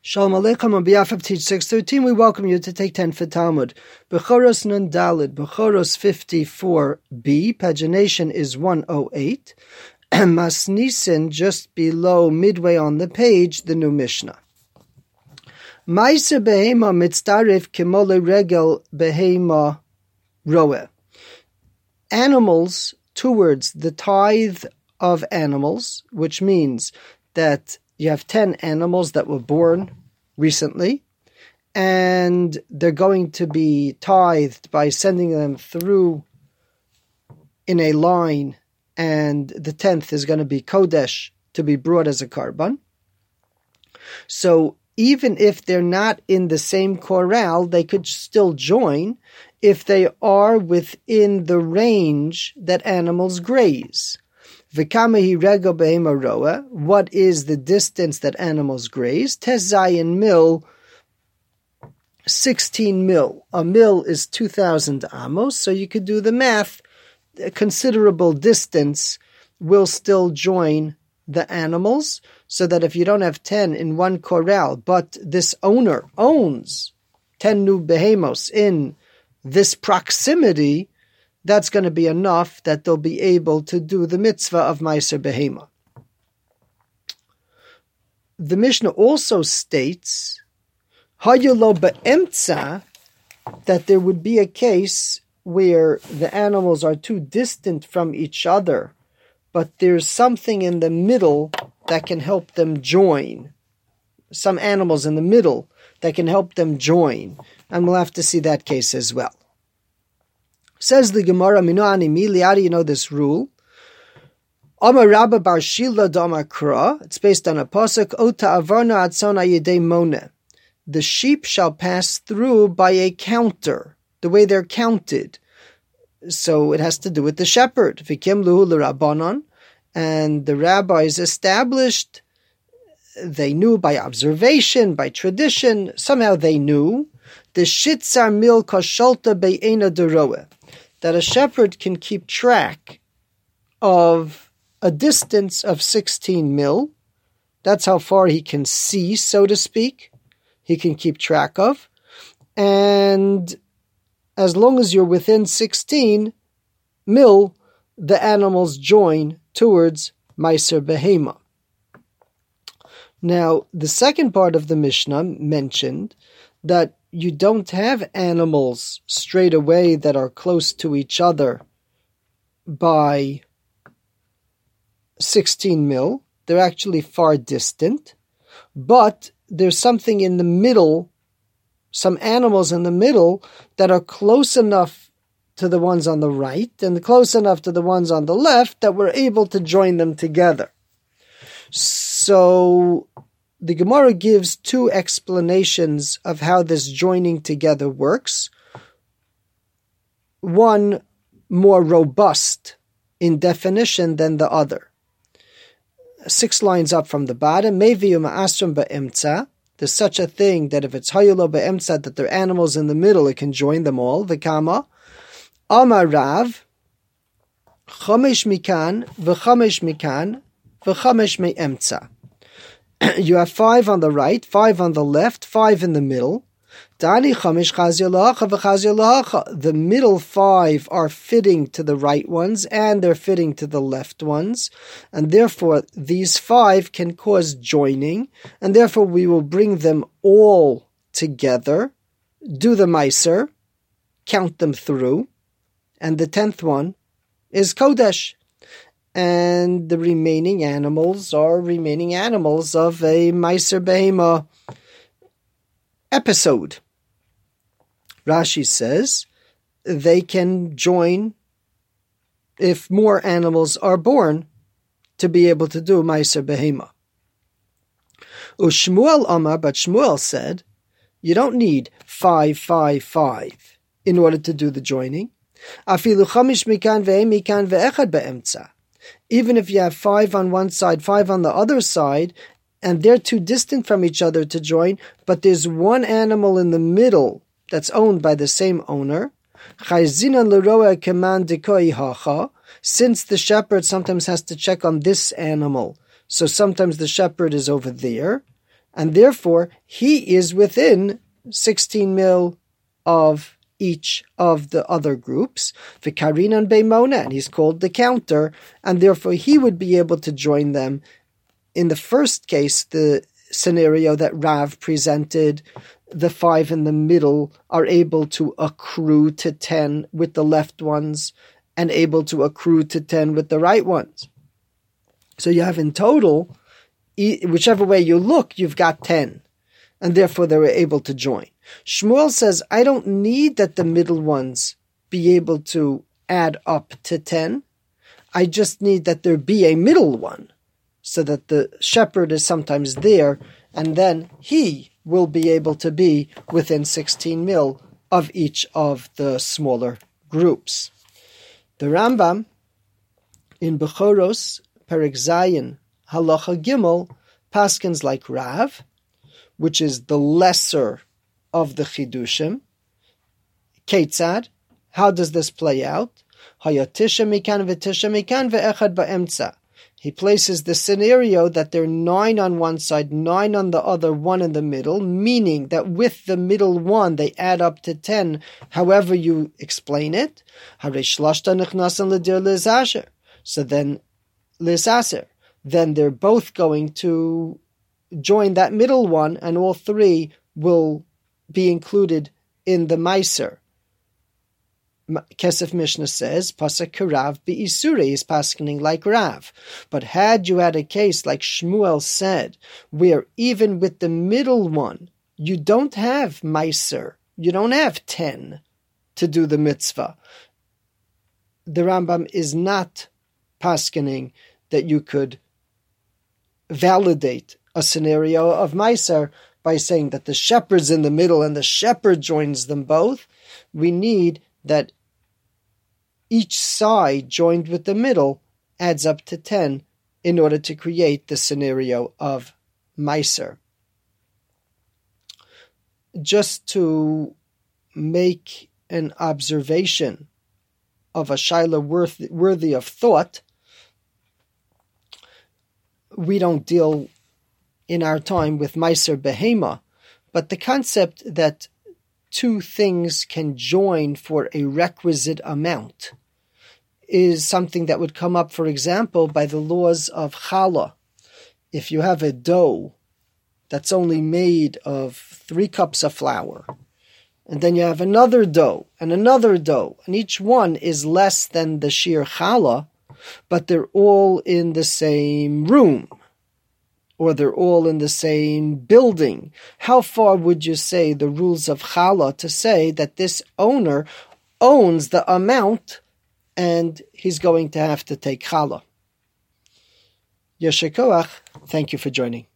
Shalom Aleichem. On behalf of Teach 613, we welcome you to take 10 for Talmud. Bechoros Nun Dalid, Bechoros 54b, pagination is 108. Masnisin, just below, midway on the page, the new Mishnah. Ma'aser behema mitztarif k'mole regel behema roeh. Animals, towards the tithe of animals, which means that you have 10 animals that were born recently, and they're going to be tithed by sending them through in a line, and the 10th is going to be Kodesh to be brought as a Karban. So even if they're not in the same corral, they could still join if they are within the range that animals graze. What is the distance that animals graze? Tezayin mil, 16 mil. A mil is 2,000 amos, so you could do the math. A considerable distance will still join the animals, so that if you don't have 10 in one corral, but this owner owns 10 new behemos in this proximity, that's going to be enough that they'll be able to do the mitzvah of Ma'aser Behema. The Mishnah also states, Hayulo be'emtza, that there would be a case where the animals are too distant from each other, but there's something in the middle that can help them join. Some animals in the middle that can help them join. And we'll have to see that case as well. Says the Gemara, Minoani Mili, how do you know this rule? Amar Rabba Bar Shila Damar Kra, it's based on a pasuk, Ota Avarna Atzona Yedei Mone. The sheep shall pass through by a counter, the way they're counted. So it has to do with the shepherd. Vikim Luhu L'Rabbanon, and the rabbis established, they knew by observation, by tradition, somehow they knew, the Shitzar Mil Kashalta Be'ena Deroeh, that a shepherd can keep track of a distance of 16 mil. That's how far he can see, so to speak. He can keep track of. And as long as you're within 16 mil, the animals join towards Ma'aser Behema. Now, the second part of the Mishnah mentioned that you don't have animals straight away that are close to each other by 16 mil. They're actually far distant. But there's something in the middle, some animals in the middle that are close enough to the ones on the right and close enough to the ones on the left that we're able to join them together. So the Gemara gives two explanations of how this joining together works. One more robust in definition than the other. 6 lines up from the bottom, Meviu ma'asrum ba'emtza. There's such a thing that if it's hayulo ba'emtza, that there are animals in the middle, it can join them all. V'kama Amar Rav, Chamesh mikan, v'chamesh mikan, v'chamesh me'emtza. You have 5 on the right, 5 on the left, 5 in the middle. The middle 5 are fitting to the right ones and they're fitting to the left ones. And therefore, these 5 can cause joining. And therefore, we will bring them all together, do the Ma'aser, count them through. And the 10th one is Kodesh. And the remaining animals are remaining animals of a Ma'aser Behema episode. Rashi says they can join if more animals are born to be able to do Ma'aser Behema. Ushmuel Amar, but Shmuel said, you don't need 5, 5, 5 in order to do the joining. Afilu chamish mikan ve'emikan ve'echad be'emtza. Even if you have 5 on one side, 5 on the other side, and they're too distant from each other to join, but there's one animal in the middle that's owned by the same owner, since the shepherd sometimes has to check on this animal, so sometimes the shepherd is over there, and therefore he is within 16 mil of each of the other groups. V'karinan beimona, and he's called the counter, and therefore he would be able to join them. In the first case, the scenario that Rav presented, the 5 in the middle are able to accrue to 10 with the left ones and able to accrue to 10 with the right ones. So you have in total, whichever way you look, you've got 10, and therefore they were able to join. Shmuel says, I don't need that the middle ones be able to add up to 10. I just need that there be a middle one, so that the shepherd is sometimes there, and then he will be able to be within 16 mil of each of the smaller groups. The Rambam in Bechoros, Perek Zayin, Halacha Gimel, paskins like Rav, which is the lesser of the Chidushim. Ketzad, how does this play out? Hayatisha mikan v'tisha mikan ve'echad ba'emtza. He places the scenario that there are 9 on one side, 9 on the other, 1 in the middle, meaning that with the middle one, they add up to 10, however you explain it. So then, Lisaser, then they're both going to join that middle one, and all 3 will be included in the Meiser. Kesef Mishnah says, Pasuk Karav Be'isure is paskening like Rav. But had you had a case like Shmuel said, where even with the middle one, you don't have Meiser, you don't have 10 to do the mitzvah, the Rambam is not paskening that you could validate a scenario of Meiser by saying that the shepherd's in the middle and the shepherd joins them both. We need that each side joined with the middle adds up to 10 in order to create the scenario of Meiser. Just to make an observation of a shaila worthy of thought, we don't deal in our time with Meiser Behema, but the concept that 2 things can join for a requisite amount is something that would come up, for example, by the laws of challah. If you have a dough that's only made of 3 cups of flour, and then you have another dough, and each one is less than the sheer challah, but they're all in the same room, or they're all in the same building. How far would you say the rules of challah to say that this owner owns the amount and he's going to have to take challah? Yesher koach, thank you for joining.